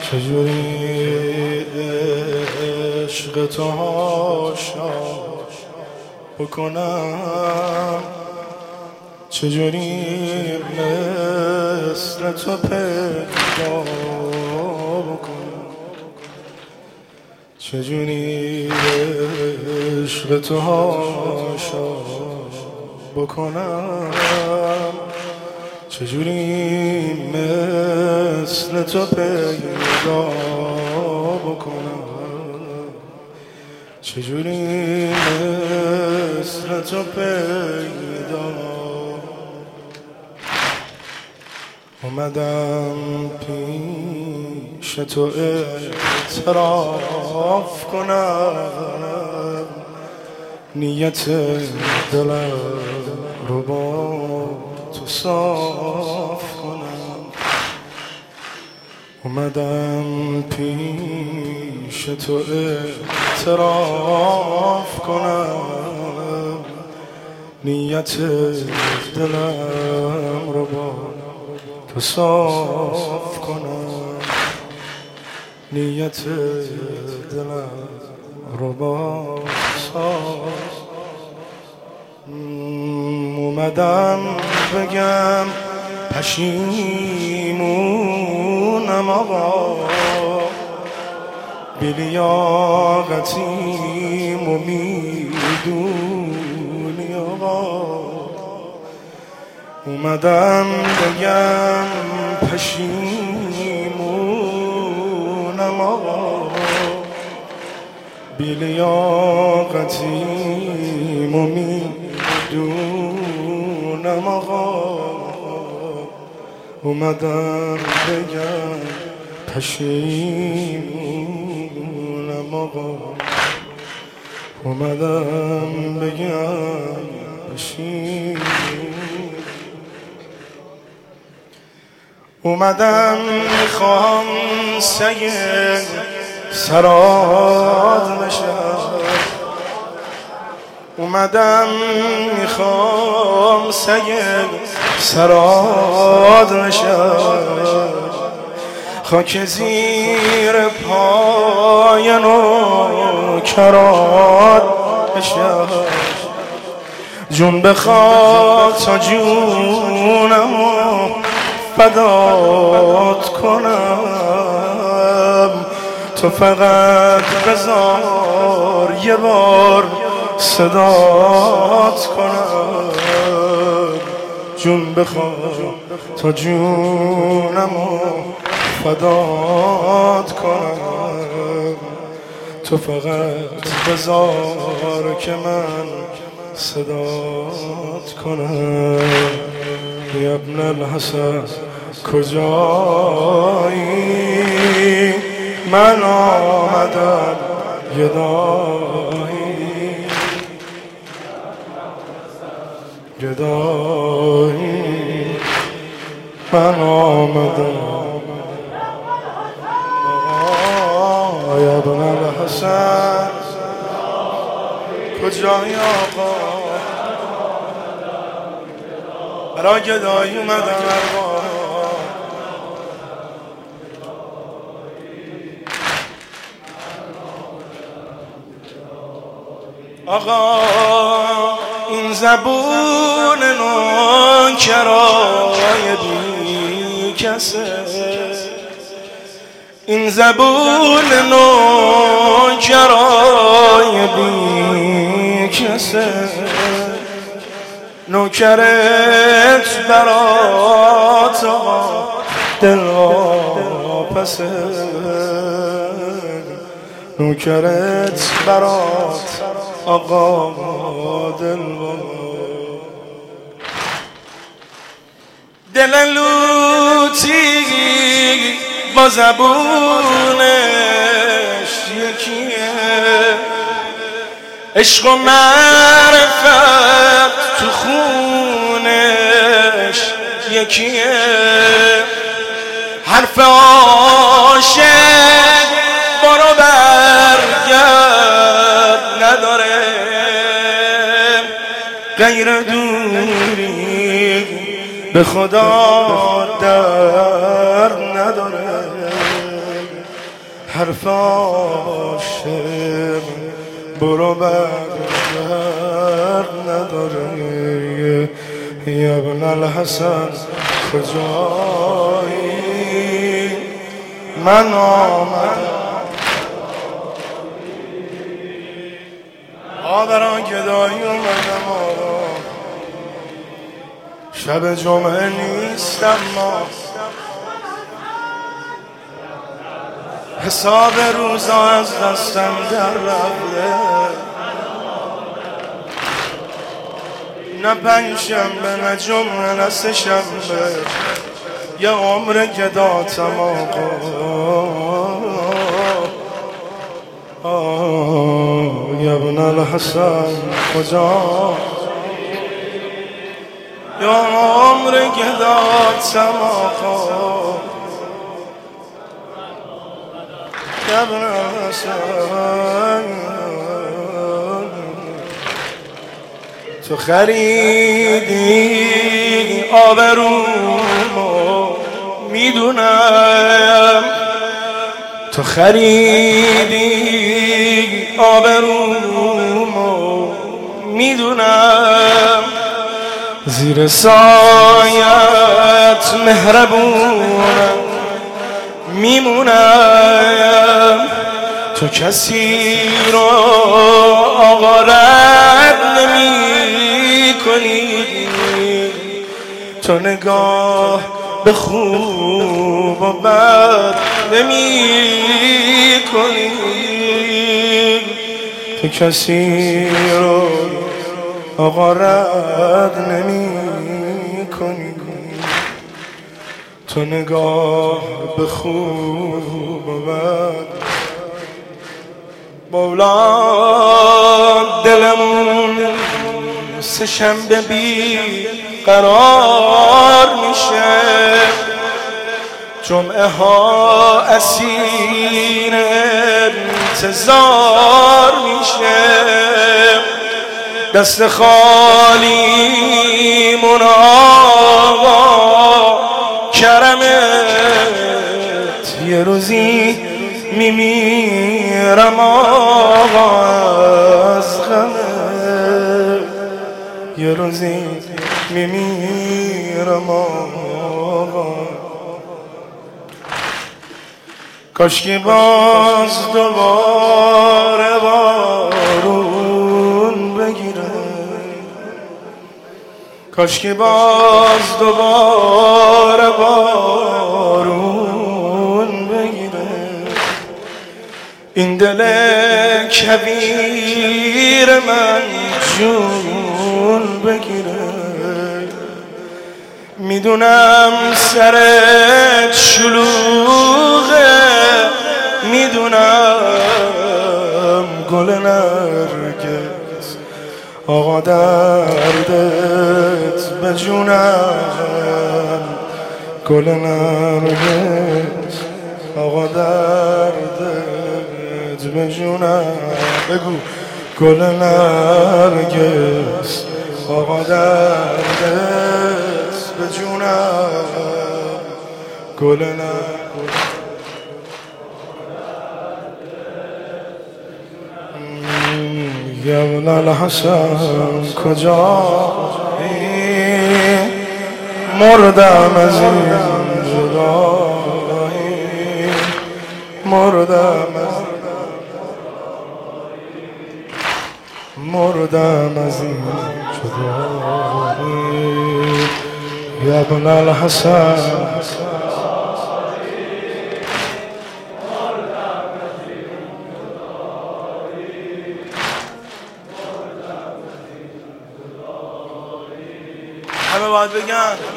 چجوری عشق تو هاشا بکنم، چجوری مثل تو پیدا بکنم، چجوری عشق تو هاشا بکنم، چجوری مثل تو پیدا بکنم، چجوری مثل تو پیدا. اومدم پیش تو اعتراف کنم، نیت دلم رو با تو صاف کنم. اومدم پیش تو اعتراف کنم، نیت دلم رو با تو صاف کنم، نیت دلم رو با صاف. اومدم بگم پشیمونم آقا، بی‌لیاقتیم و میدونی آقا. اومدم بگم پشیمونم آقا، بی‌لیاقتیم و میدونم آقا. اومدم بگم پشیمونم آقا، اومدم بگم پشیمونم. اومدم میخوام سگ سرات بشم، اومدم میخوام سگ سرات بشم، خاک زیر پای نوکرات بشم، جون بخواد تا جونمو فدات کنم. تو فقط بذار یه بار صدات کنم، جون بخواد تا جونمو فدات کنم. تو فقط بذار که من صدات کنم. یا ابن الحسن کجایی؟ من آمدم گدایی، گدایی من آمدم. یا ابن الحسن کجایی آقا؟ برای گدایی اومدم ارباب. آقا این زبون نوکرای بی کسه، این زبون نوکرای بی کسه، نوکرت برات آقا دل واپسه، نوکرت برات آقا دل دل لوتی با زبونش یکیه، عشق و معرفت تو خونش یکیه، حرف عاشق برو برگرد نداره، غیر دوری به خدا در نداره. حرف عاشق برو برگرد نداره. یا ابن الحسن کجایی؟ من آمدم برای گدایی اومدم شب جمعه نیستم ما حساب روزا از دستم در رفته نه پنجشنبه نه جمعه نه سه‌شنبه یه عمر گداتم یا ابن الحسن کجا یا عمر گداتم یا ابن الحسن تو خریدی آبرومو میدونم تو خریدی آبرومو میدونم زیر سایت مهربونم میمونم تو کسی رو آقا رد نمی کنی تو نگاه به خوب و بد نمی کنی تو کسی رو آقا رد نمی کنی تو نگاه به خوب و بد مولا دلمون سه‌شنبه بی قرار میشه جمعه ها اسیر انتظار میشه دست خالی من آقا کرمت یه روزی میمیرم آقا از غمت یه روزی میمیرم آقا کاشکی باز دوباره بارون بگیره کاشکی باز دوباره بارون بگیره این دل کبیر من جون بگیره میدونم سرت شلوغه میدونم گل نرگس آقا دردت به جونم گل نرگس آقا دردت به جونم بگو گل نرگس آقا دردت به جونم گل نرگس یا ابن الحسن کجایی مردم از این جدایی مردم از این جدایی یا ابن الحسن همه باید بگن